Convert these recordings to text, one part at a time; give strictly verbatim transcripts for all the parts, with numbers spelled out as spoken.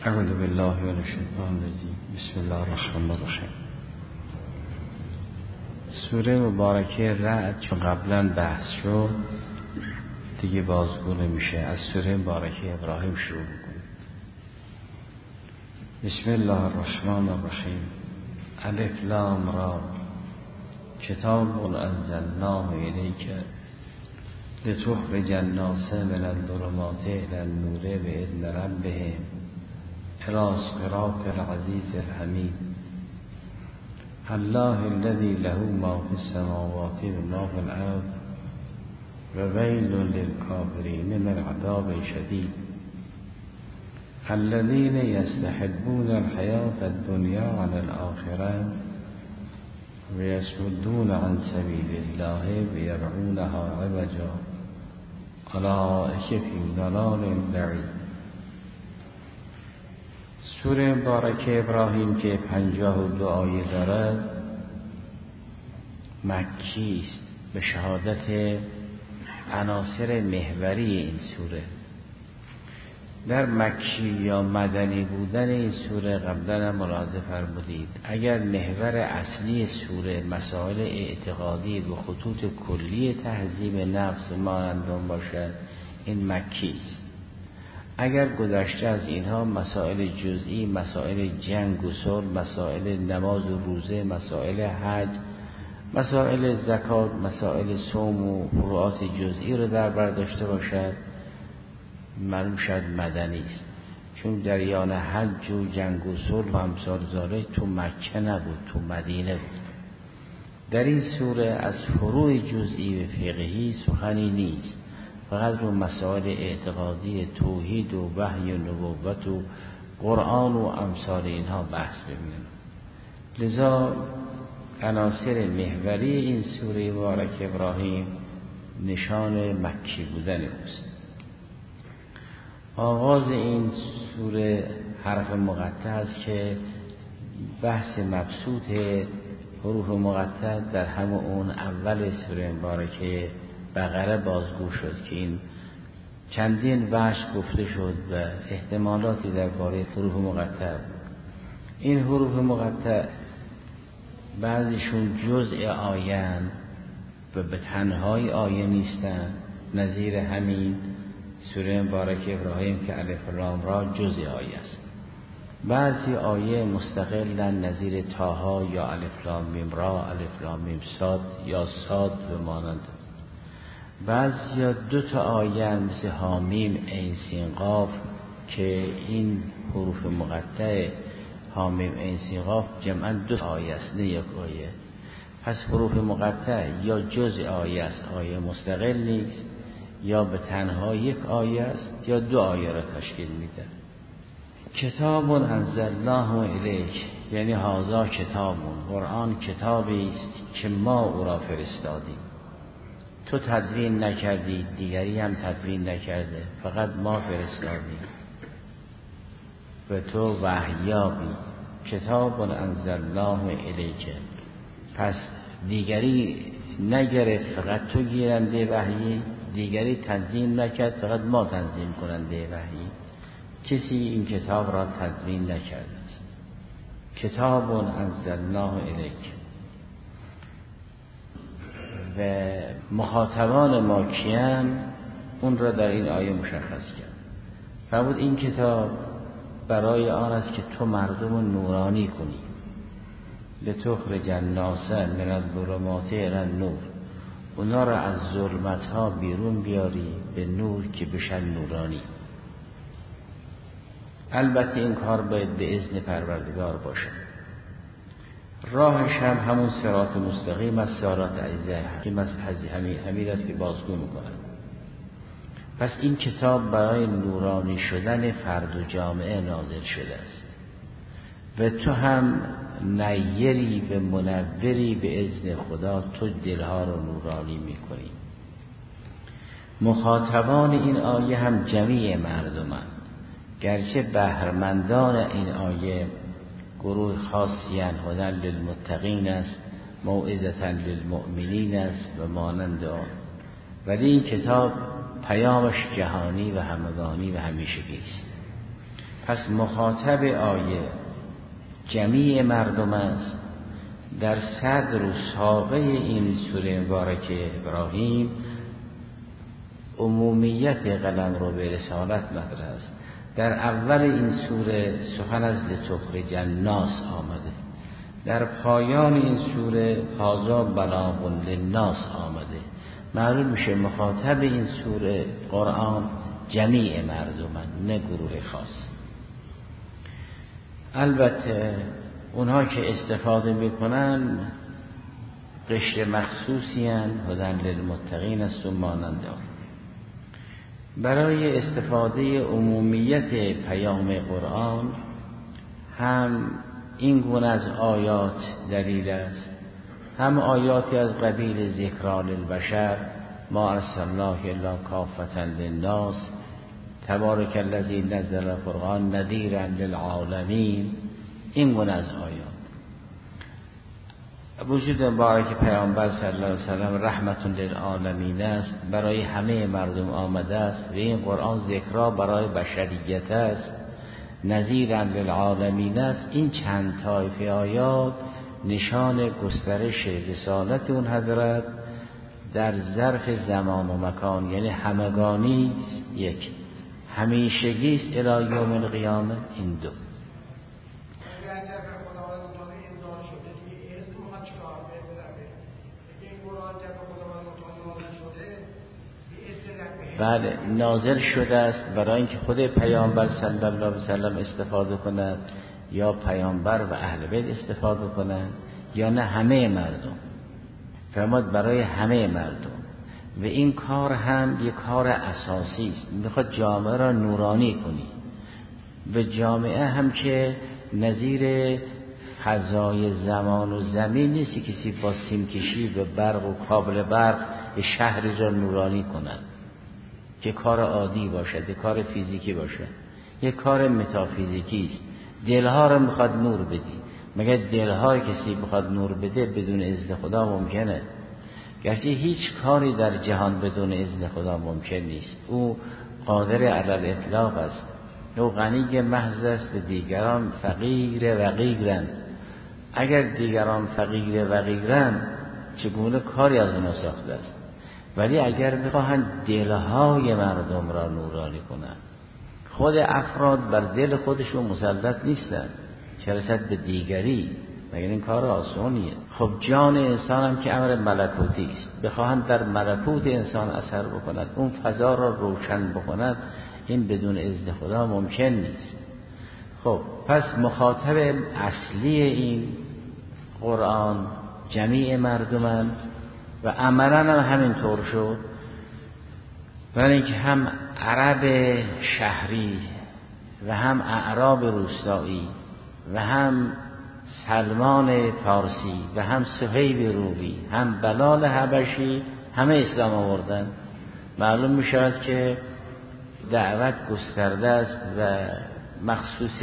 اعوذ بالله من الشیطان الرجیم. بسم الله الرحمن الرحیم. سوره مبارکه رعد چون قبلا بحث شد دیگه بازگو نمیشه. از سوره مبارکه ابراهیم شروع میکنیم. بسم الله الرحمن الرحیم. الف لام را کتاب انزلناه الیک لتخرج الناس من الظلمات الی النور باذن ربهم الی صراط العزیز الحمید. الله الذي له ما في السماوات وما في الارض وويل للكافرين من عذاب شديد. الذين يستحبون الحياة الدنيا على الآخرة ويصدون عن سبيل الله ويبغونها عوجا أولئك في ضلال بعيد. سوره مبارکه ابراهیم که پنجاه و دو آیه دارد مکی است به شهادت عناصر محوری این سوره. در مکی یا مدنی بودن این سوره قبلا ملاحظه فرمودید اگر محور اصلی سوره مسائل اعتقادی و خطوط کلی تهذیب نفس مانندان باشد این مکی است. اگر گذشته از اینها مسائل جزئی، مسائل جنگ و صلح، مسائل نماز و روزه، مسائل حج، مسائل زکات، مسائل صوم و فروعات جزئی رو در بر داشته باشد معلوم شد مدنی است. چون جریان حج و جنگ و صلح و امثال ذالک تو مکه نبود، تو مدینه بود. در این سوره از فروع جزئی و فقهی سخنی نیست، فقط رو مسائل اعتقادی توحید و وحی و نبوت و قرآن و امثال اینها بحث ببینیم. لذا عناصر محوری این سوره مبارک ابراهیم نشان مکی بودن اوست. آغاز این سوره حرف مقطع است که بحث مبسوط حروف مقطع در همون اون اول سوره مبارکه بقره بازگو شد که این چندین وجه گفته شد و احتمالاتی درباره حروف مقطع. این حروف مقطع بعضیشون جزء آیه و به تنهای آیه نیستن، نظیر همین سوره مبارک ابراهیم که الف لام را جزء آیه است. بعضی آیه مستقلن نظیر طه یا الف لام میم را، الف لام میم صاد یا صاد و مانند. بعضی ها دو تا آیه مثل حامیم عین سین قاف که این حروف مقطع حامیم عین سین قاف جمعا دو آیه است نه یک آیه. پس حروف مقطع یا جزء آیه است، آیه مستقل نیست، یا به تنها یک آیه است یا دو آیه را تشکیل میده. کتاب انزلناه الیک یعنی هذا کتابون، قرآن کتابی است که ما او را فرستادیم. تو تدوین نکردی، دیگری هم تدوین نکرده، فقط ما فرستادیم و تو وحیابی. کتاب انزلناه الیک، پس دیگری نگرفت فقط تو گیرنده وحی، دیگری تنظیم نکرد فقط ما تنظیم کننده وحی. کسی این کتاب را تدوین نکرده است. کتاب انزلناه الیک و مخاطبان ما کیان اون را در این آیه مشخص کرد. فرمود این کتاب برای آن است که تو مردم رو نورانی کنی. لتخرج الناس من الظلمات الی النور، اونا را از ظلمت ها بیرون بیاری به نور که بشن نورانی. البته این کار باید به اذن پروردگار باشه. راهش هم همون صراط مستقیم از صراط عزیزه که همین است که بازگو میکنه. پس این کتاب برای نورانی شدن فرد و جامعه نازل شده است و تو هم نیری و منوری به اذن خدا، تو دلها رو نورانی میکنی. مخاطبان این آیه هم جمیع مردمان، گرچه بهرمندان این آیه گروه خاصی هدن للمتقین است، موعظة للمؤمنین است و مانند آن، ولی این کتاب پیامش جهانی و همگانی و همیشگی است. پس مخاطب آیه جمیع مردم است. در صدر و ساقه این سوره مبارکه ابراهیم عمومیت قلمرو به رسالت مطرح است. در اول این سوره سخن از لتخرج الناس آمده، در پایان این سوره هذا بلاغ للناس آمده. معلوم میشه مخاطب این سوره قرآن جمیع مردمن، نه گروه خاص. البته اونها که استفاده میکنن قشر مخصوصی هن، هدن للمتقین است و مانند آن. برای استفاده عمومیت پیام قرآن هم این گونه از آیات دلیل است، هم آیاتی از قبیل ذکرى للبشر، ما ارسلناک الا کافة للناس، تبارک الذی نزل القرآن نذیرا للعالمین. این گونه از آیات وجود مبارک پیامبر صلی الله علیه وسلم رحمت للعالمین است، برای همه مردم آمده است و این قرآن ذکرا برای بشریت است، نذیرا للعالمین است. این چند طایفه آیات نشان گسترش رسالت اون حضرت در ظرف زمان و مکان، یعنی همگانی یک، همیشگی است الی یوم القیامه. این دو بله نازل شده است برای اینکه خود پیامبر صلی الله علیه وسلم استفاده کند، یا پیامبر و اهل بیت استفاده کنند، یا نه همه مردم. فرمود برای همه مردم. و این کار هم یک کار اساسی است، میخواد جامعه را نورانی کنی. و جامعه هم که نظیر فضای زمان و زمین نیست کسی با سیمکشی و برق و کابل برق شهری را نورانی کند که کار عادی باشد، یک کار فیزیکی باشد، یک کار متافیزیکی است. دلها را میخواد نور بدی، مگر دلهای کسی بخواد نور بده بدون اذن خدا ممکنه؟ گرچه هیچ کاری در جهان بدون اذن خدا ممکن نیست. او قادر علی الاطلاق است، او غنی محض است و دیگران فقیر و غیرند. اگر دیگران فقیر و غیرند چگونه کاری از اونا ساخته است؟ ولی اگر بخواهند دلهای مردم را نورانی کنند، خود افراد بر دل خودشون مسلط نیستند، چه رسد به دیگری؟ مگر این کار آسونیه؟ خب جان انسان هم که امر ملکوتی است، بخواهند در ملکوت انسان اثر بکند، اون فضا را روشن بکند، این بدون اذن خدا ممکن نیست. خب پس مخاطب اصلی این قرآن جمیع مردمن و عملا هم همینطور شد، برای اینکه هم عرب شهری و هم اعراب روستایی و هم سلمان فارسی و هم صهیب رومی هم بلال حبشی همه اسلام آوردن. معلوم می شود که دعوت گسترده است و مخصوص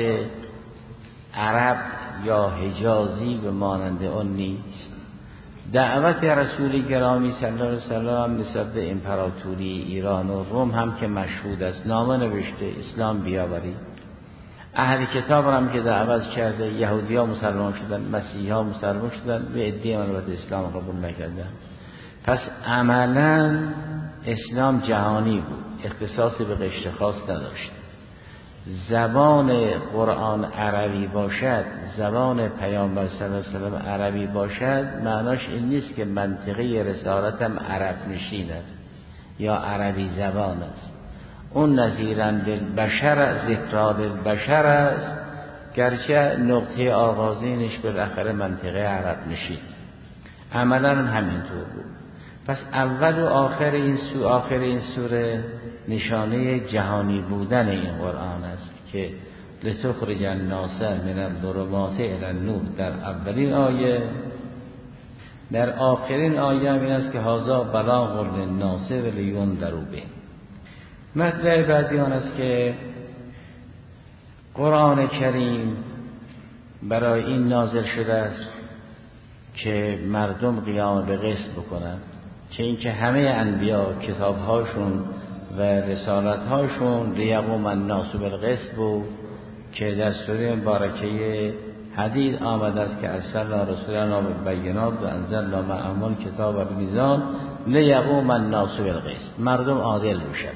عرب یا حجازی به مانند آن نیست. دعوت رسول گرامی صلی الله علیه وسلم نسبت به امپراتوری ایران و روم هم که مشهود است، نامه نوشته اسلام بیاوری. اهل کتاب هم که دعوت کرده، یهودی ها مسلمان شدن، مسیحی ها مسلمان شدن و عده‌ای البته اسلام قبول نکردن. پس عملا اسلام جهانی بود، اختصاصی به قشر خاص نداشت. زبان قرآن عربی باشد، زبان پیامبر صلی الله علیه وسلم عربی باشد، معناش این نیست که منطقه رسالتم عرب نشین است یا عربی زبان است. اون نذیراً للبشر، ذکرا للبشر است، گرچه نقطه آغازینش بالاخره منطقه عرب نشین. عملاً همینطور بود. پس اول و آخر این سو آخر این سوره نشانه جهانی بودن این قرآن است که لتخرج الناس من الظلمات الی النور در اولین آیه، در آخرین آیه این است که هذا بلاغ للناس و لینذروا به. مطلب بعدی آن است که قرآن کریم برای این نازل شده است که مردم قیام به قسط بکنند، چه اینکه همه انبیا کتابهاشون و رسالتهاشون لیقوم الناس بالقسط بود که در سوره مبارکه حدید آمده است که ارسلنا رسولنا بالبینات و انزلنا معهم الکتاب والمیزان لیقوم الناس بالقسط. مردم عادل بشن.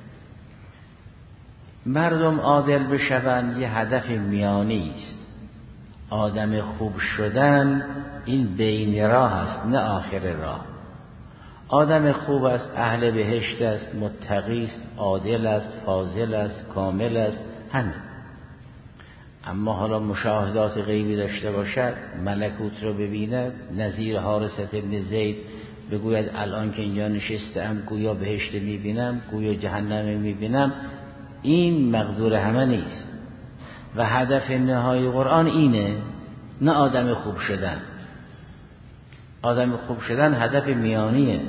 مردم عادل بشن یه هدف میانی است. آدم خوب شدن این بین راه است، نه آخر راه. آدم خوب است، اهل بهشت است، متقی است، عادل است، فاضل است، کامل است، همین. اما حالا مشاهدات غیبی داشته باشد، ملکوت رو ببیند، نظیر حارثة ابن زید بگوید الان که اینجا نشستم گویا بهشت میبینم، گویا جهنم میبینم، این مقدور همه نیست. و هدف نهایی قرآن اینه، نه آدم خوب شدن. آدم خوب شدن هدف میانیه.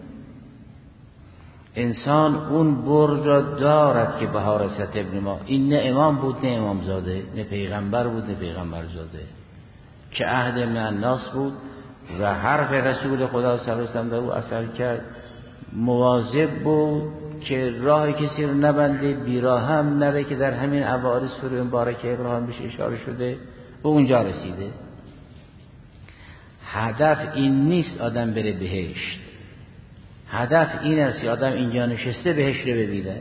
انسان اون برج را دارد که به حارثة ابن ما، این نه امام بود نه امام زاده، نه پیغمبر بود نه پیغمبر زاده، که عهد من الناس بود و حرف رسول خدا صلی الله علیه و سلم در او اثر کرد. مواظب بود که راه کسی رو نبنده، بیراه هم نره، که در همین اوائل سوره مبارکه ابراهیم بهش اشاره شده به اونجا رسیده. هدف این نیست آدم بره بهشت، هدف این است که آدم اینجا نشسته بهشت رو ببینه.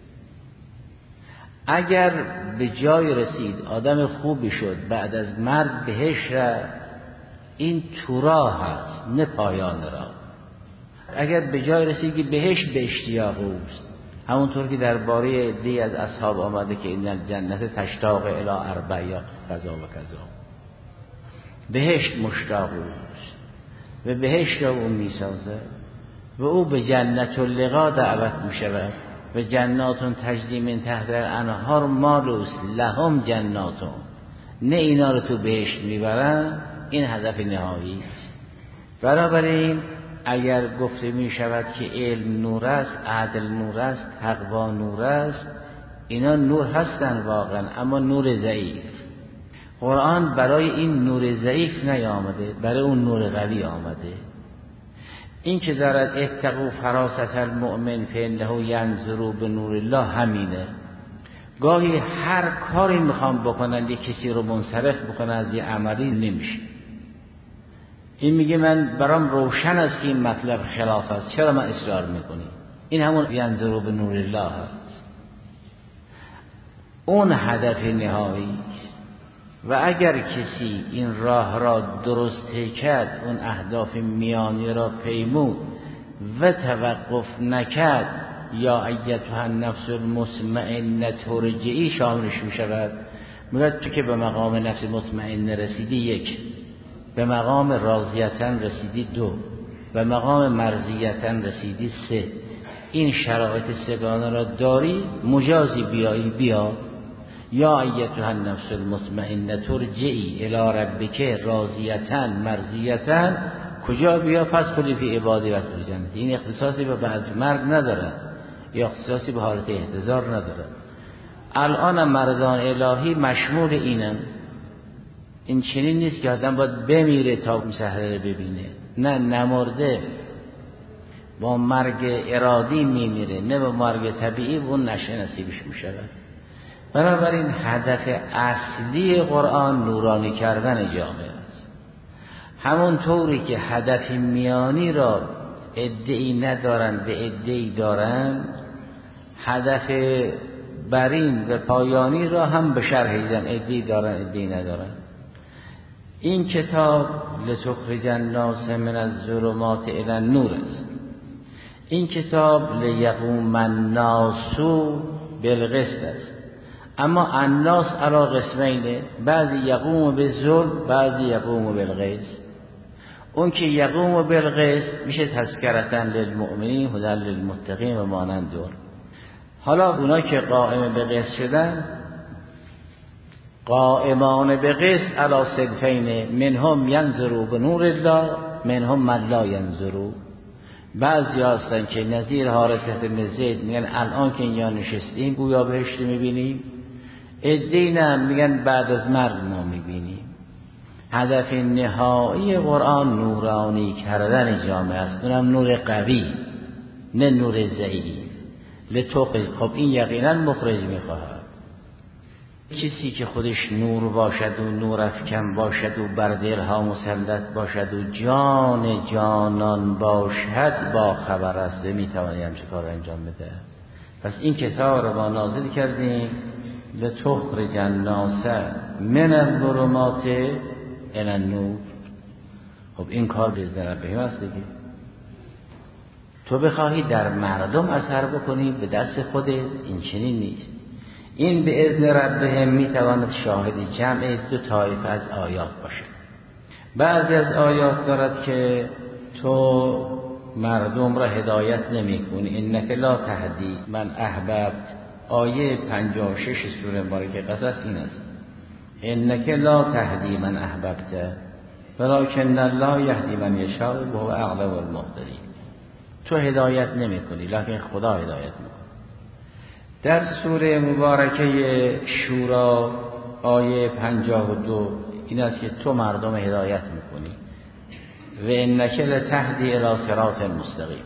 اگر به جای رسید آدم خوبی شد بعد از مرگ بهشت را، این تو راه هست نه پایان راه. اگر به جای رسید که بهشت به اشتیاق اوست، همونطور که درباره دی از اصحاب آمده که این جنت تشتاق الی اربع یا کذا و کذا، بهشت مشتاق اوست و بهشت را او میسازه و او به جنت اللقا دعوت می شود و جناتون تجری من تحت الانهار مالوس لهم جناتون، نه اینا رو تو بهشت میبرن. این هدف نهایی است. بنابراین اگر گفته می شود که علم نور است، عدل نور است، تقوا نور است، اینا نور هستن واقعا، اما نور ضعیف. قرآن برای این نور ضعیف نیامده، برای اون نور قوی آمده. این که دارد اتقوا فراست المؤمن فانه ینظر بنور الله، همینه. گاهی هر کاری میخوام بکنن، یک کسی رو منصرف بکنن از یه عملی، نمیشه. این میگه من برام روشن است که این مطلب خلاف است، چرا من اصرار میکنی؟ این همون ینظر بنور الله است. اون هدف نهایی است. و اگر کسی این راه را درست کرد، اون اهداف میانی را پیمود و توقف نکرد، یا ایتها النفس المطمئنه ترجعی شاملش می شود. میگه تو که به مقام نفس مطمئنه رسیدی، یک، به مقام راضیتن رسیدی، دو، به مقام مرضیتن رسیدی، سه. این شرایط سگانه را داری، مجازی بیایی بیا. یا ایتها النفس المطمئنه ترجعی الی ربک راضیتن مرضیتن، کجا بیا؟ پس خلی فی عبادی و ادخلی جنتی. این اختصاصی به بعد مرگ نداره، یا اختصاصی به حالت احتضار نداره. الان مردان الهی مشمول اینن. این چنین نیست که آدم باید بمیره تا مسحره رو ببینه، نه، نمرده با مرگ ارادی میمیره، نه با مرگ طبیعی و اون نشه نصیبش میشود. بنابراین هدف اصلی قرآن نورانی کردن جامعه است. همون طوری که هدف میانی را ادعی ندارن به ادعی دارن، هدف برین و پایانی را هم به شرح دیدن ادعی دارن ادعی ندارن. این کتاب لتخرج الناس من الظلمات الی النور است. این کتاب لیقوم الناس بالقسط است. اما الناس علی قسمینه، بعضی یقوم بالظلم، بعضی یقوم بالقسط. اون که یقوم بالقسط میشه تذکرة للمؤمنین هدی للمتقین و مانند دور. حالا اونا که قائم به قسط شدن، قائمان به قسط علی صنفین، منهم ینظروا بنور الله منهم من لا ینظروا. بعضی هستن که نظیر حارثة بن زید میگن الان که اینجا نشستیم گویا بهشت میبینیم، عده‌ای نه میگن بعد از مرگ ما میبینیم. هدف نهایی قرآن نورانی کردن جامعه است، اونم نور قوی نه نور ضعیف. لتخرج، خب این یقینا مخرج میخواهد. کسی که خودش نور باشد و نور افکن باشد و بر دلها مسلط باشد و جان جانان باشد با خبر است میتواند همچه کار انجام بده. پس این کتاب رو ما نازل کردیم لتخرج الناس من الظلمات الی النور. خب این کار به اذن ربهم است دیگه. تو بخواهی در مردم اثر بکنی به دست خودت این چنین نیست. این به اذن ربهم میتواند شاهد جمع دو طایفه از آیات باشه. بعضی از آیات دارد که تو مردم را هدایت نمی کنی، انک لا تهدی من احببت. آیه پنجاه و شش سوره مبارکه قصص این است، انک لا تهدی من احببت ولکن الله یهدی من یشاء و هو اعلم بالمهتدین. تو هدایت نمی کنی لکن خدا هدایت میکنه. در سوره مبارکه شورا آیه پنجاه و دو این است که تو مردم هدایت میکنی و انک لتهدی الی صراط مستقیم.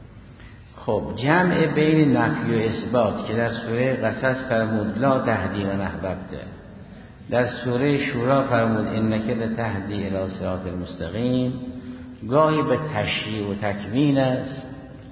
خب جمع بین نفی و اثبات که در سوره قصص فرمود لا تهدی من احببت، در سوره شورا فرمود انک لتهدی الی صراط مستقیم، گاهی به تشریع و تکوین است،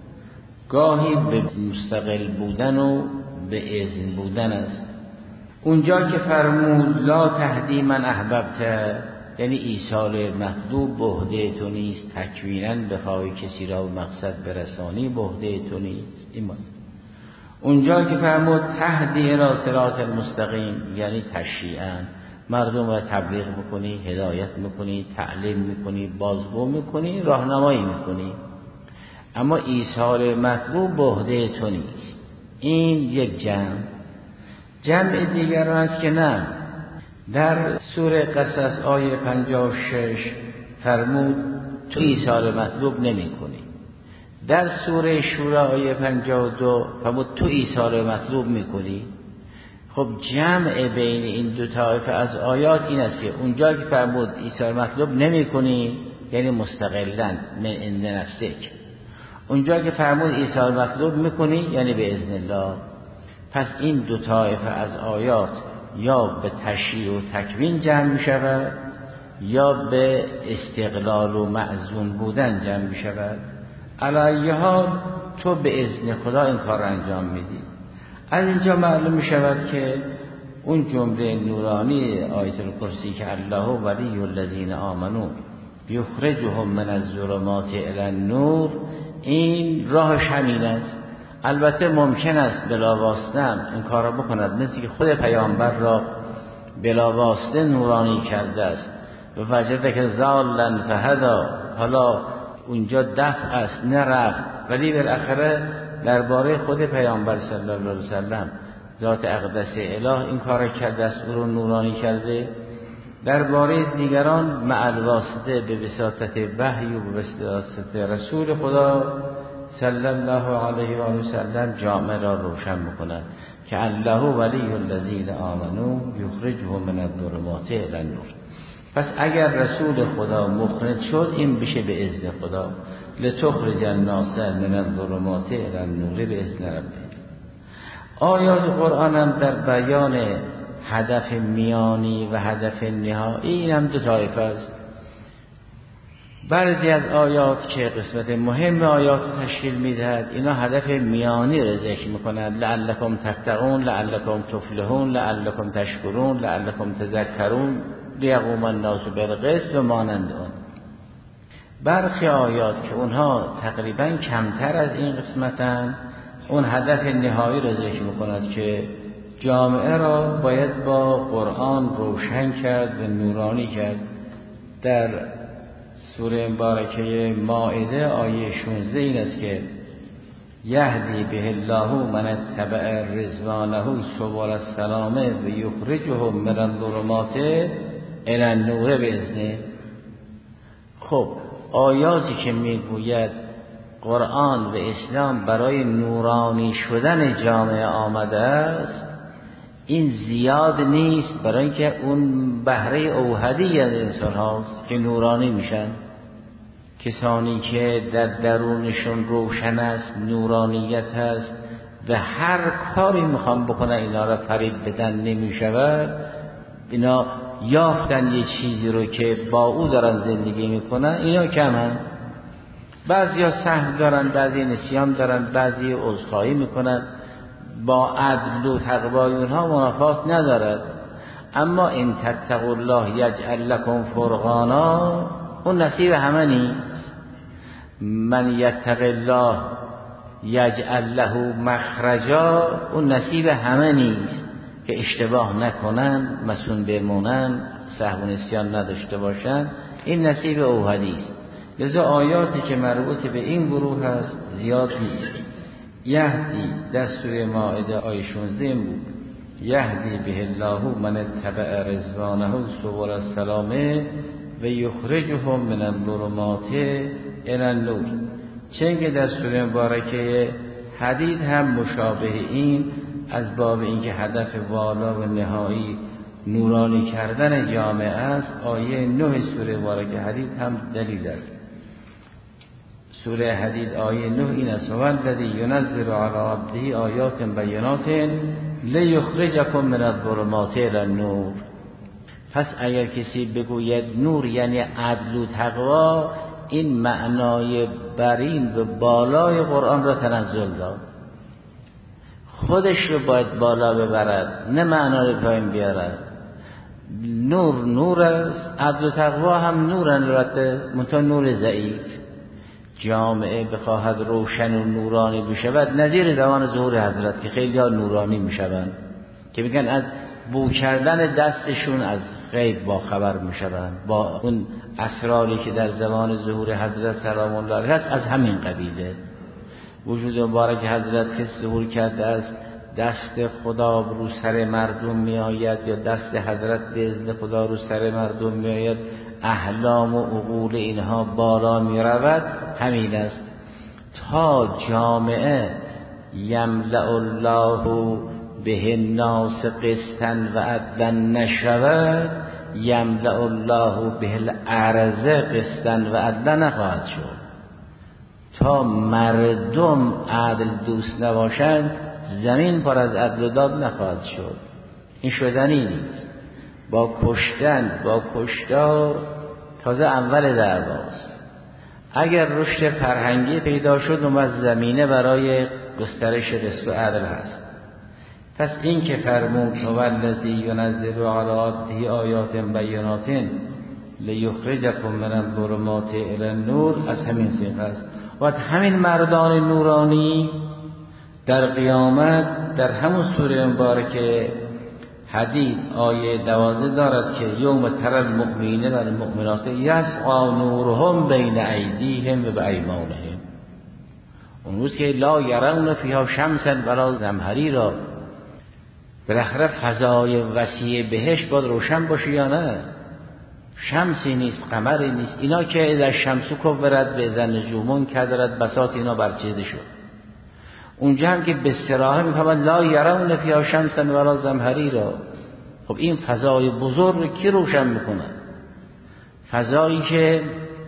گاهی به مستقل بودن و به اذن بودن است. اونجا که فرمود لا تهدی من احببت یعنی ایصال مطلوب به عهده تو نیست، تکویناً بخوای کسی را به مقصد برسانی به عهده تو نیست. ایمان. اونجا که فرمود تهدی الی صراط المستقیم یعنی تشریعاً مردم را تبلیغ میکنی، هدایت میکنی، تعلیم میکنی، بازگو میکنی، راهنمایی میکنی، اما ایصال مطلوب به عهده تو نیست. این یک جمع. جمع دیگر است که نه، در سوره قصص آیه پنجاه و شش فرمود تو ایصال مطلوب نمی کنی، در سوره شورا آیه پنجاه و دو فرمود تو ایصال مطلوب می کنی. خب جمع بین این دو طایفه از آیات این است که اونجا که فرمود ایصال مطلوب نمی کنی یعنی مستقلاً من عند نفسک، اونجا که فرمود ایصال مطلوب می کنی یعنی به اذن الله. پس این دو طایفه از آیات یا به تشریع و تکوین جمع می شود یا به استقلال و معزون بودن جمع می شود. علی حال تو به اذن خدا این کار انجام میدی. از اینجا معلوم می شود که اون جمله نورانی آیت الکرسی که الله ولی الذین آمنوا یخرجهم من الظلمات الی النور، این راهش همین است. البته ممکن است بلا واسطه این کار را بکند، مثل که خود پیامبر را بلا واسطه نورانی کرده است و وجده که ضالا فهدا، حالا اونجا دفع است نه رفع، ولی بالاخره درباره خود پیامبر صلی الله علیه وسلم ذات اقدس اله این کار کرده است، او رو نورانی کرده. درباره دیگران مع الواسطه به وساطت وحی و به وساطت رسول خدا صلی الله علیه و آله و سلم جامعه را روشن می‌کند که الله ولی الذین آمنوا یخرجهم من الظلمات الی النور. پس اگر رسول خدا مخرج شد این بشه به اذن خدا، لتخرج الناس من الظلمات الی النور به اذن ربهم. آیات قرآن هم در بیان هدف میانی و هدف نهایی این هم دو طایفه است. بعضی از آیات که قسمت مهم آیات تشکیل میدهد اینا هدف میانی را ذکر میکنند، لعلکم تتقون، لعلکم تفلحون، لعلکم تشکرون، لعلکم تذکرون، لیقوم الناس بالقسط و مانند آن. برخی آیات که اونها تقریبا کمتر از این قسمتند اون هدف نهایی را ذکر میکند که جامعه را باید با قرآن روشن کرد و نورانی کرد. در سوره مبارکه مائده آیه شانزده این است که یهدی به الله من اتبع رضوانه سبل السلام و یخرجهم من الظلمات الی النور باذنه. خب آیاتی که میگوید قرآن و اسلام برای نورانی شدن جامعه آمده است این زیاد نیست، برای اینکه اون بهره اوحدی از انسان هاست که نورانی میشن. کسانی که در درونشون روشن است، نورانیت هست، و هر کاری میخوام بکنن اینا را فریب بدن نمیشود. اینا یافتن یه چیزی رو که با او دارن زندگی میکنن، اینا کمن. بعضی ها سهم دارن، بعضی نسیان دارن، بعضی عذرخواهی میکنن، با عدل و تقوای اونها منافات ندارد. اما ان تتقوا الله یجعل لكم فرقانا، اون نصیب همه نیست. من یتق الله یجعل له مخرجا، اون نصیب همه نیست که اشتباه نکنن، مسئول بمونن، سهو و نسیان نداشته باشن. این نصیب اوحدی است. لذا آیاتی که مربوط به این گروه هست زیاد نیست. یهدی در سوره مائده آیه شانزده بود، یهدی به الله من اتبع رضوانه سبل السلام و یخرجهم من الظلمات الی النور. چنگه در سوره مبارکه حدید هم مشابه این، از باب اینکه هدف والا و نهایی نورانی کردن جامعه است. آیه نه سوره مبارکه حدید هم دلیل است. سوره حدید آیه نه این است: والذی ینزل علی عبده آیات بینات لیخرجکم من الظلمات الی النور. پس اگر کسی بگوید نور یعنی عدل و تقوا، این معنای برین و بالای قرآن را تنزل داد. خودش رو باید بالا ببرد، نه معنا رو پایین بیارد. نور نور است، عدل و تقوا هم نورن، البته منتها نور ضعیف. جامعه بخواهد روشن و نورانی بشود، نظیر زمان ظهور حضرت که خیلی ها نورانی میشوند، که میگن از بو کردن دستشون از غیب با خبر میشوند، با اون اسراری که در زمان ظهور حضرت سلام الله علیه هست از همین قبیله. وجود مبارک حضرت که ظهور کرده است، دست خدا رو سر مردم می آید، یا دست حضرت به اذن خدا رو سر مردم می آید، احلام و عقول اینها بالا می رود. همین است تا جامعه یملأ الله به الناس قسطا و عدلا نشود، یملأ الله به الارض قسطا و عدلا نخواهد شد. تا مردم عدل دوست نباشند، زمین پر از عدل و داد نخواهد شد. این شدنی نیست. با کشتن، با کشتار تازه اول دعواست. اگر رشد فرهنگی پیدا شد، اون زمینه برای گسترش قسط و عدل هست. پس این که فرمود والذی ینزل علی عبده آیات بینات لیخرجکم من الظلمات الی النور، از همین سیغه است. و همین مردان نورانی در قیامت در همون سوره مبارکه حدید آیه دوازده دارد که یوم تری المؤمنین و المؤمنات یسعی نورهم بین ایدیهم و بایمانهم. اون روز که لا یرون فیها شمسا ولا زمهریرا، بالاخره فضای وسیع بهشت باید روشن باشه یا نه؟ شمسی نیست، قمری نیست. اینا که اذا الشمس کورت و اذا النجوم کدرت، بساط اینا برچیده شد. اونجا هم که به صراحه میفهمن لا یرون فیها شمسا ولا زمهریرا. خب این فضای بزرگ رو کی روشن میکنه؟ فضایی که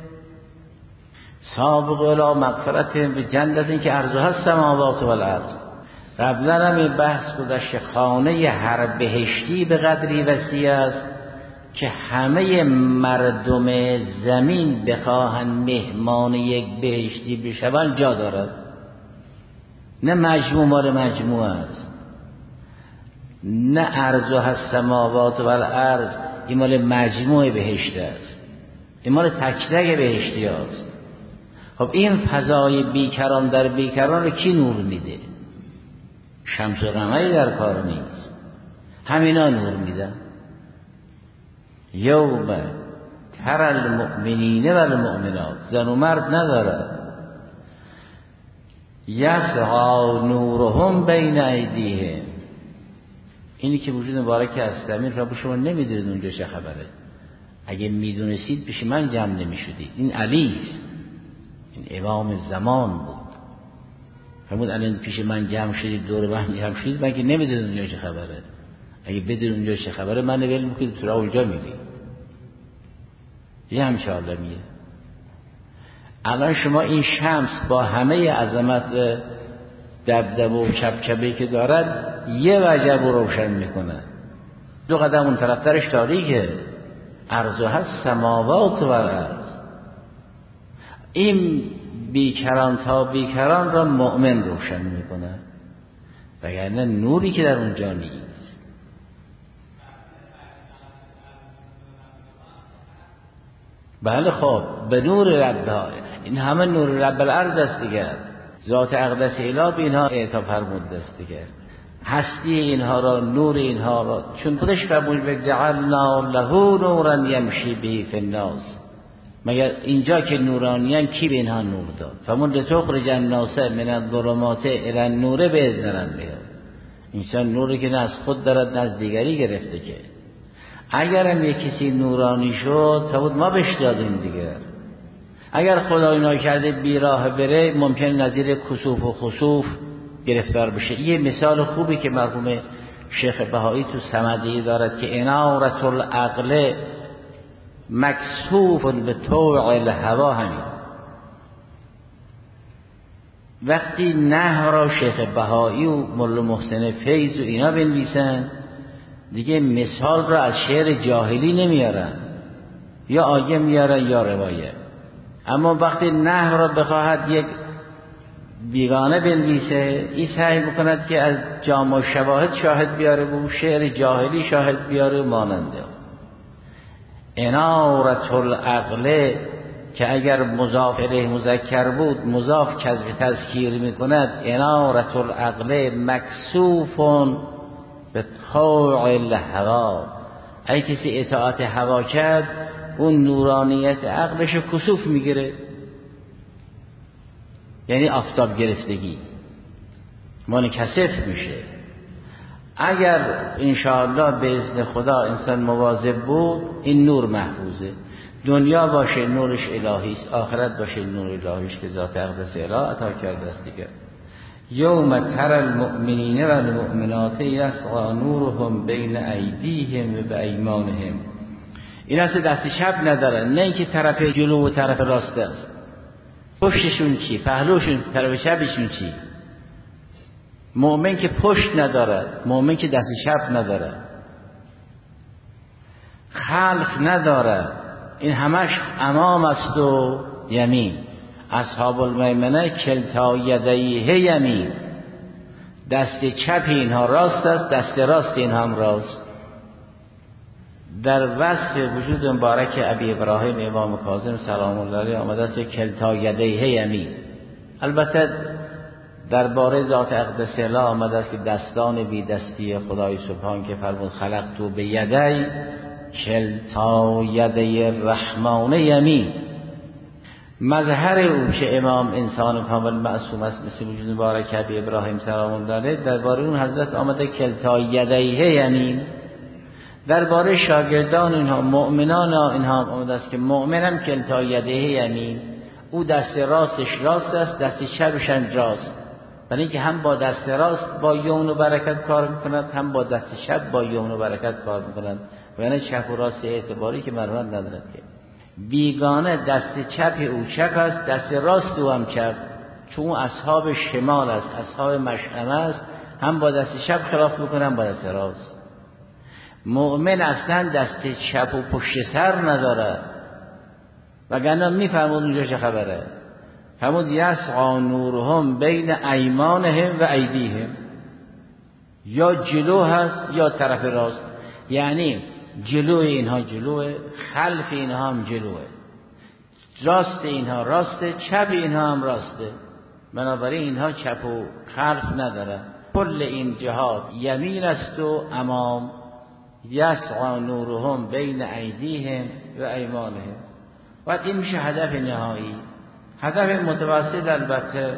سابق الی مغفرت به جنت که عرضها السماوات و الارض. قبلا هم این بحث گذشته، خانه هر بهشتی به قدری وسیع است که همه مردم زمین بخواهند مهمان یک بهشتی بشوند جا دارد. نه مجموع مال مجموع است، نه ارض و السماوات و الارض، این مال مجموع بهشت است، این مال تک تک بهشتی است. خب این فضای بیکران در بیکران رو کی نور میده؟ شمس و قمری در کار نیست، همینا نور میدن. یوم تری المؤمنین و المؤمنات، زن و مرد ندارد. یسعی نورهم بین ایدیهم، اینی که وجود مبارک استمیر را به شما نمیدونید اونجا چه خبره. اگه میدونستید پیش من جمع نمیشدید. این علی است، این امام زمان بود. فرمود الان پیش من جمع شدید، دور من جمع شدید، من که نمیدونید اونجا چه خبره. اگه بدونید اونجا چه خبره، من ول میکنید تو اونجا میرید. یه همچه عالمیه. الان شما این شمس با همه عظمت دبدبه و کبکبه که دارد یه وجب رو روشن میکنه. دو قدم اون طرف درش تاریکه. عرضها سماوات و الارض. این بیکران تا بیکران را مؤمن روشن میکنه، وگرنه نوری که در اونجا نیست. بله خب به نور رب، این همه نور رب الارض است دیگه. ذات اقدس اله به اینها اعطا فرموده است دیگه. هستی اینها را، نور اینها را، چون خودش فرمود جعلنا له نورا یمشی به فی الناس. مگر اینجا که نورانیان کی به اینها نور داد؟ فرمود لتخرج الناس من الظلمات الی النور باذن ربهم. انسان نوری که نه از خود دارد نه از دیگری گرفته که. اگر هم یک کسی نورانی شد تا بود ما بهش دادیم دیگه. اگر خدای ناکرده بیراه بره ممکن نظیر کسوف و خسوف گرفتار بشه. یه مثال خوبی که مرحوم شیخ بهایی تو صمدی دارد که انارة العقل مکسوف به طوع الهوا. همین وقتی نه را شیخ بهایی و مولا محسن فیض و اینا بنویسن دیگه مثال را از شعر جاهلی نمیارن، یا آیه میارن یا روایه. اما وقتی نه را بخواهد یک بیگانه بنویسه، این سعی بکند که از جامع شواهد شاهد بیاره و شعر جاهلی شاهد بیاره ماننده. انارة العقل که اگر مضاف الیه مذکر بود مضاف کذب تذکیر میکند. انارة العقل مکسوف به طوع الهوا. ای کسی اطاعت هوا کرد اون نورانیت عقلش کسوف میگیره، یعنی آفتاب گرفتگی منکسف میشه. اگر انشاءالله به اذن خدا انسان مواظب بود این نور محفوظه. دنیا باشه نورش الهی است، آخرت باشه نور الهیش که ذات اقدس اله عطا کرده است دیگه. یوم تری المؤمنین و المؤمنات یسعی نورهم بین ایدیهم و بایمانهم. این اصلا دست چپ ندارن، نه اینکه طرف جلو و طرف راست است. پشتشون چی؟ پهلوشون طرف چپشون چی؟ مؤمن که پشت نداره، مؤمن که دست چپ نداره، خلف نداره، این همش امام است و یمین. اصحاب المیمنه کلتا یدیه یمین. دست چپ اینها راست است، دست راست اینها هم راست. در وصف وجود مبارک ابی ابراهیم امام کاظم سلام الله علیه آمده است کلتا یدیه یمین. البته درباره ذات اقدس اله آمده است که دستان بی دستی خدای سبحان که فرمود خلقتو به یدی کلتا یدی الرحمن یمین. مظهر او که امام انسان کامل معصوم است مثل وجود مبارک ابی ابراهیم سلام الله علیه، درباره اون حضرت آمده کلتا یدیه یمین. درباره شاگردان اینها مؤمنان اینها آمده است که مؤمنم کلتا یدیه یمین. او دست راستش راست است، دست چپش راست، برای اینکه هم با دست راست با یمن و برکت کار میکند، هم با دست چپ با یمن و برکت کار میکند. و یعنی چپ و راست اعتباری که مرمت ندارد که بیگانه دست چپ او چپ است، دست راست او هم چپ، چون اصحاب شمال است، اصحاب مشأمه است، هم با دست چپ خلاف میکنه هم با دست راست. مؤمن اصلا دست چپ و پشت سر نداره، وگرنه میفرمود اونجا چه خبره. فرمود یسعی نورهم بین ایمانهم و ایدیهم. یا جلو هست یا طرف راست، یعنی جلو اینها جلوه، خلف اینها هم جلوه، راست اینها راسته، چپ اینها هم راسته. بنابراین اینها چپ و خلف نداره، کل این جهات یمین است و امام. یسعی نورهم بین ایدیهم و ایمانهم. و این میشه هدف نهایی. هدف متوسط البته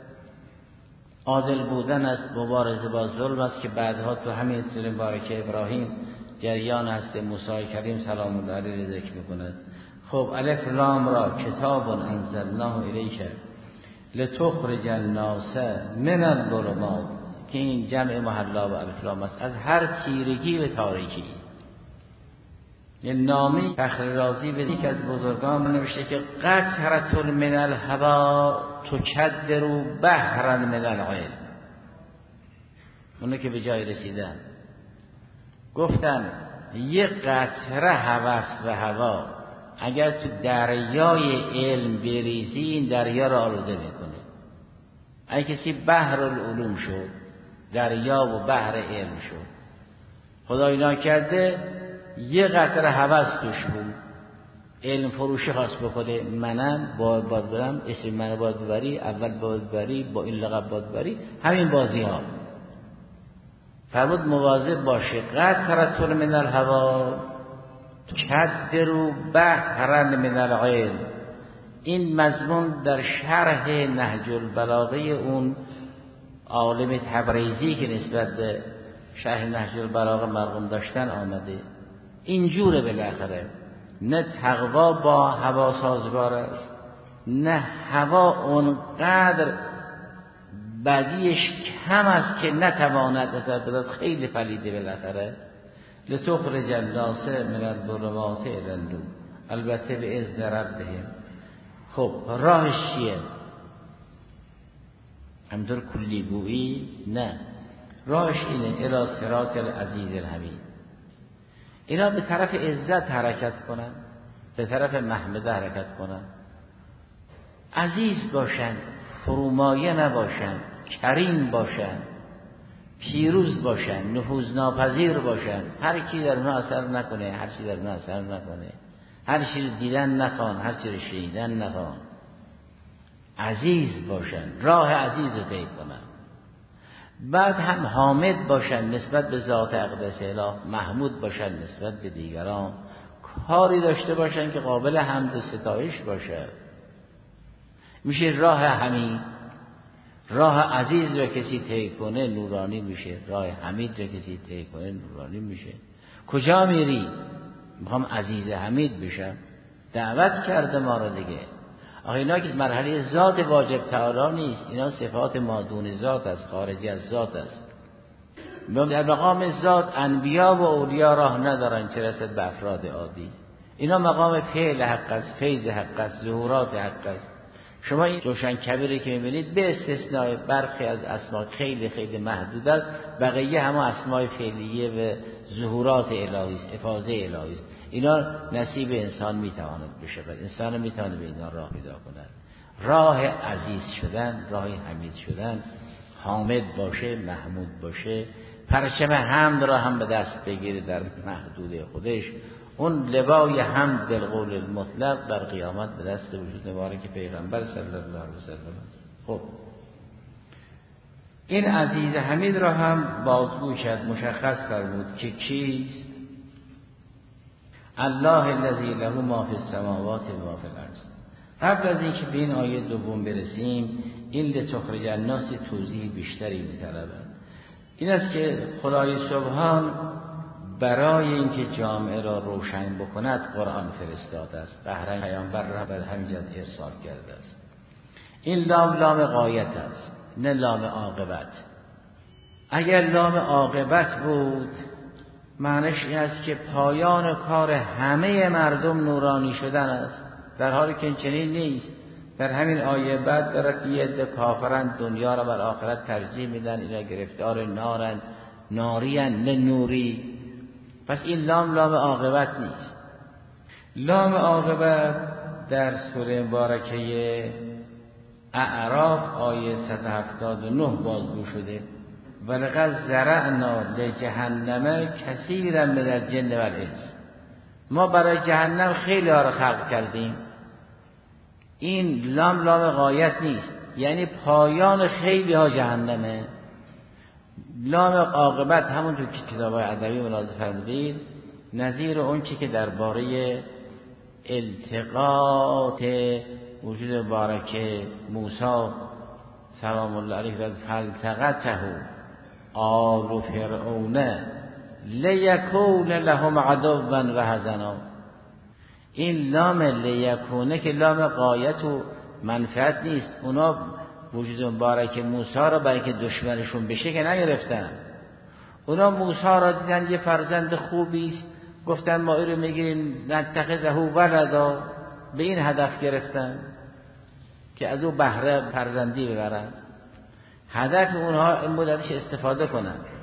عادل بودن است، مبارزه با ظلم است که بعدها تو همین سوره مبارکه ابراهیم جریان هست موسی کریم سلام الله علیه ذکر میکند. خب الف لام را کتاب انزلناه الیک لتخرج الناس من الظلمات، که این جمع محلا و الف لام است، از هر تیرگی و تاریکی. یه نامی فخر رازی به یک از بزرگان نوشته که قطرة من الهوا تکدر بحرا من العلم. اونو که به جای رسیدن گفتن یک قطره هوس و هوا اگر تو دریای علم بریزی این دریا را آلوده میکنه. اگه کسی بحر العلوم شد، دریا و بحر علم شد، خدای ناکرده یه قطره هوس توش بود، علم فروشی خواست بکنه، منم باید باید برم، اسم منو باید ببری، اول باید ببری، با این لقب باید ببری، همین بازی ها. فرمود مواظب باشه. قطره من الهوا کدروا بحرا من العلم. این مضمون در شرح نهج البلاغه اون عالم تبریزی که نسبت به شرح نهج البلاغه مرقوم داشتن آمده. اینجوره بالاخره، نه تقوا با هوا سازگار است، نه هوا اونقدر بدیش کم است که نتواند نظر بداد. خیلی پلیده بالاخره. لتخرج الناس من الظلمات الی النور، البته به اذن ربهم. خب راهش چیه؟ همطور کلی گویی نه، راهش اینه الی صراط العزیز الحمید. اینا به طرف عزت حرکت کنن، به طرف محمده حرکت کنن، عزیز باشن، فرومایه نباشن، کریم باشن، پیروز باشن، نفوذناپذیر باشن، هر کی در اونها اثر نکنه، هر چی در اونها اثر نکنه، هر چی دیدن نخوان، هر چی شنیدن نخوان، عزیز باشن، راه عزیز رو طی کنن. بعد هم حامد باشن نسبت به ذات اقدس اله، محمود باشن نسبت به دیگران، کاری داشته باشن که قابل حمد و ستایش باشه. میشه راه حمید. راه عزیز را کسی طی کنه نورانی میشه، راه حمید را کسی طی کنه نورانی میشه. کجا میری؟ میخوام عزیز حمید بشم. دعوت کرده ما را دیگه. آخه اینا که مرحله ذات واجب تعالی نیست، اینا صفات مادون ذات است، خارجی از ذات است. در مقام ذات انبیا و اولیا راه ندارن چه رسد به افراد عادی. اینا مقام فعل حق است، فیض حق است، ظهورات حق است. شما این روشن کبیری که میبینید به استثناء برخی از اسما خیلی خیلی محدود است، بقیه همه اسماء فعلیه و ظهورات الهی است، افاضه الهی است. اینا نصیب انسان میتواند بشه، بعد انسان میتواند به اینا راه پیدا کند. راه عزیز شدن، راه حمید شدن، حامد باشه، محمود باشه، پرچم حمد را هم به دست بگیره در محدود خودش. اون لوای حمد در قول المطلق در قیامت به دست وجود مبارک پیغمبر صلی الله علیه و سلم. خب این عزیز حمید را هم بازگو کرد، مشخص فرمود که کیست؟ الله الذی له ما فی السماوات و ما فی الارض. قبل از اینکه به این آیه دوم برسیم، این لتخرج الناس توضیح بیشتری می‌طلبد. این است که خدای سبحان برای اینکه جامعه را روشن بکند قرآن فرستاده است، قهرن پیامبر را بر همین جهت ارسال کرده است. این لام لام غایت است، نه لام عاقبت. اگر لام عاقبت بود معنیش این است که پایان کار همه مردم نورانی شدن است، در حالی که چنین نیست. در همین آیه بعد دارد یه عده کافرن دنیا را بر آخرت ترجیح میدن، اینا گرفتار نارن، ناریان نه نوری. پس این لام لام عاقبت نیست. لام عاقبت در سوره مبارکه اعراف آیه صد و هفتاد و نه بازگو شده. ولقد زرعنا لجهنم کثیرا من الجن والانس. ما برای جهنم خیلی ها را خلق کردیم. این لام لام غایت نیست، یعنی پایان خیلی ها جهنمه. لام عاقبت همون تو کتاب‌های ادبی ملاحظه فرمودید، نظیر اون چی که درباره التقاط وجود مبارک موسی سلام الله علیه و فالتقطه آل فرعون لیکون لهم عدوا و حزنا. این لام لیکونه که لام غایت و منفعت نیست. اونا وجود مبارک موسی را برای که دشمنشون بشه که نگرفتن. اونا موسی را دیدن یه فرزند خوبی است، گفتن ما این رو میگیریم نتخذه ولدا، به این هدف گرفتن که از او بهره فرزندی ببرن. هدف اونها این بود ازش استفاده کنن.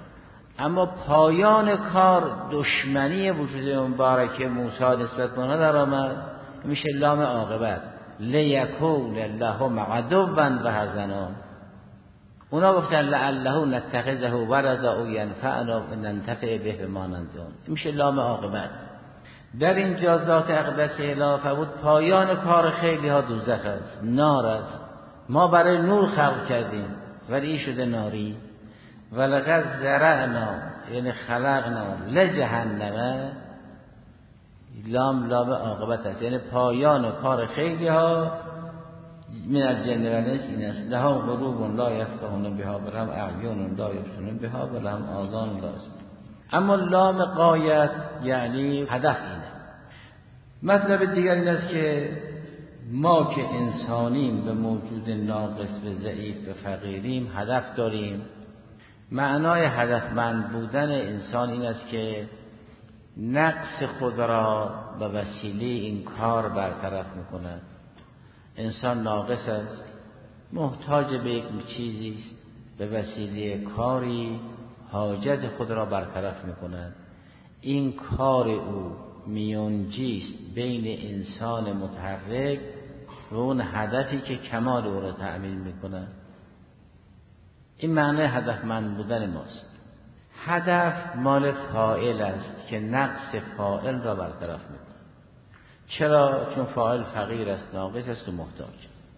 اما پایان کار دشمنی وجود مبارک موسی نسبت به اونها در آمد، میشه لام عاقبت، لیکون لهم عدوا و حزنا. اونا گفتن لعله نتخذه ولدا او ینفعنا و ننتفع به بما ننظر، میشه لام عاقبت. در اینجا ذات اقدس الهی فرمود پایان کار خیلی ها دوزخ است، نار است. ما برای نور خلق کردیم ولی این شده ناری. ولقد زرعنا یعنی خلقنا لجهنم، لام لام عاقبت است، یعنی پایان کار خیلی ها من الجن و الانس این است. لهم قلوب لا یفقهون بها و لهم اعین لا یبصرون بها و لهم آذان لا یسمعون. اما لام غایت یعنی هدف اینه. مطلب دیگر این است که ما که انسانیم به موجود ناقص و ضعیف و فقیریم هدف داریم. معنای هدفمند بودن انسان این است که نقص خود را به وسیله این کار برطرف میکند. انسان ناقص است، محتاج به یک چیزی است، به وسیله کاری حاجت خود را برطرف میکند. این کار او میانجی است بین انسان متحرک و اون هدفی که کمال او را تأمین میکند. این معنی هدفمند بودن ماست. هدف مال فاعل است که نقص فاعل را برطرف میکند. چرا؟ چون فاعل فقیر است، ناقص است و محتاج.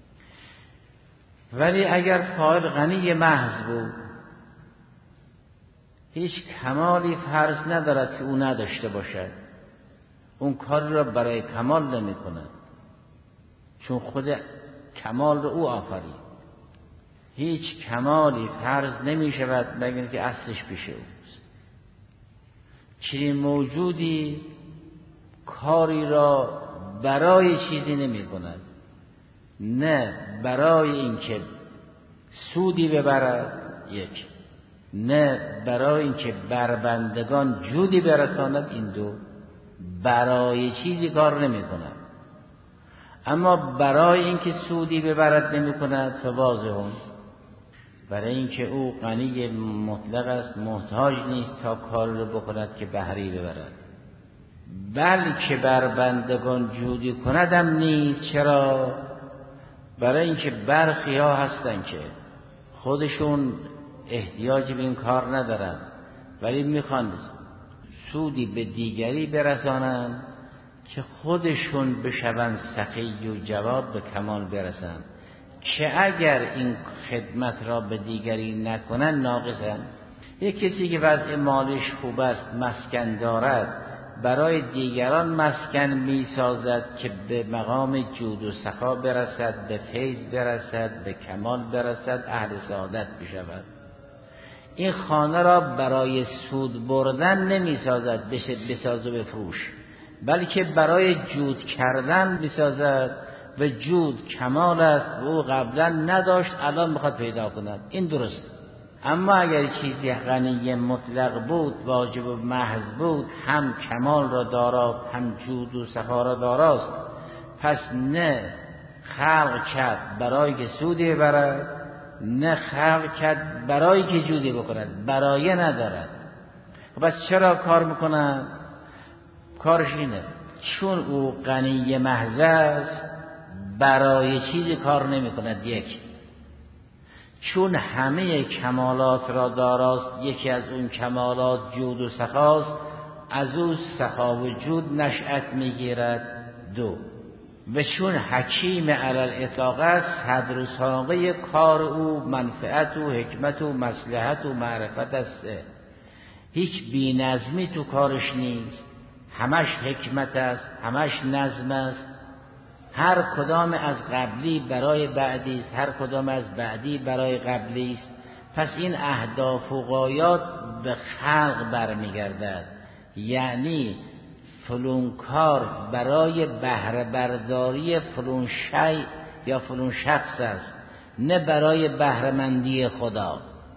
ولی اگر فاعل غنی محض بود، هیچ کمالی فرض ندارد که او نداشته باشد، اون کار را برای کمال نمی کند، چون خود کمال را او آفرید. هیچ کمالی فرض نمی شود مگر که اصلش پیش اوست. چنین موجودی کاری را برای چیزی نمی کند، نه برای اینکه سودی ببرد، یک، نه برای اینکه بربندگان جودی برساند، این دو. برای چیزی کار نمی کند. اما برای اینکه سودی ببرد نمی کند فواضحون، برای اینکه او غنی مطلق است، محتاج نیست تا کار رو بکند که بهری ببرد. بلکه بر بندگان جودی کندم نیست. چرا؟ برای اینکه برخی ها هستن که خودشون احتیاج به این کار ندارن ولی میخوان سودی به دیگری برسانن که خودشون بشون سخی و جواب به کمال برسن، که اگر این خدمت را به دیگری نکنن ناقصن. یک کسی که وضع مالش خوب است، مسکن دارد، برای دیگران مسکن می سازد که به مقام جود و سخا برسد، به فیض برسد، به کمال برسد، اهل سعادت بشود. این خانه را برای سود بردن نمی سازد بشه بساز و بفروش، بلکه برای جود کردن می سازد و جود کمال است و او قبلا نداشت الان میخواد پیدا کند. این درست. اما اگر چیزی غنی مطلق بود، واجب و محض بود، هم کمال را دارد هم جود و سخا را داراست، پس نه خلق کرد برای که سودی ببرد، نه خلق کرد برای که جودی بکند، برای ندارد. پس چرا کار میکنند؟ کارش اینه چون او غنی محض است برای چیزی کار نمی کند. یک، چون همه کمالات را داراست، یکی از اون کمالات جود و سخاست، از او سخا و جود نشأت میگیرد. دو، و چون حکیم علی الاطلاق است، صدر و ساقه کار او منفعت و حکمت و مصلحت و معرفت است. هیچ بی نظمی تو کارش نیست، همش حکمت است، همش نظم است. هر کدام از قبلی برای بعدی است، هر کدام از بعدی برای قبلی است. پس این اهداف و غایات به خلق برمیگردد. یعنی فلان کار برای بهره برداری فلان شیء یا فلان شخص است، نه برای بهره مندی خدا.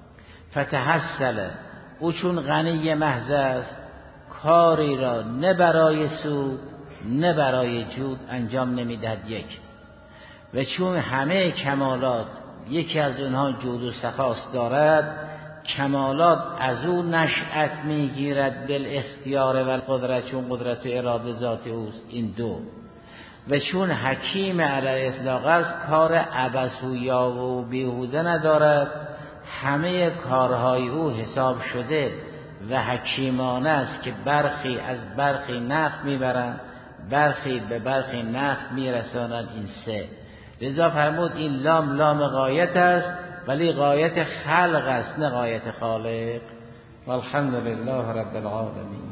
فتحصل، او چون غنی محض است، کاری را نه برای سود نه برای جود انجام نمیدهد. یک، و چون همه کمالات یکی از اونها جود و سخاست دارد، کمالات از او نشأت میگیرد بالاختیار و القدرت، چون قدرت و اراده ذات اوست. این دو. و چون حکیم علی اطلاق است، کار عبث و یاوه و بیهوده ندارد، همه کارهای او حساب شده و حکیمانه است که برخی از برخی نفع میبرند، برخی به برخی نفع میرسانند. این سه. لذا فرمود این لام لام غایت است، ولی غایت خلق است نه غایت خالق. والحمد لله رب العالمین.